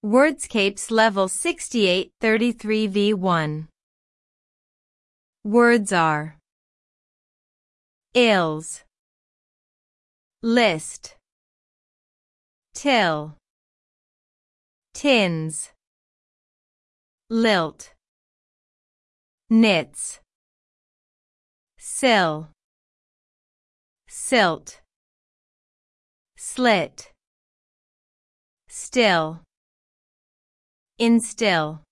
Wordscapes Level 6833 V1. Words are ills, list, till, tins, lilt, knits, sill, silt, slit, still, instill.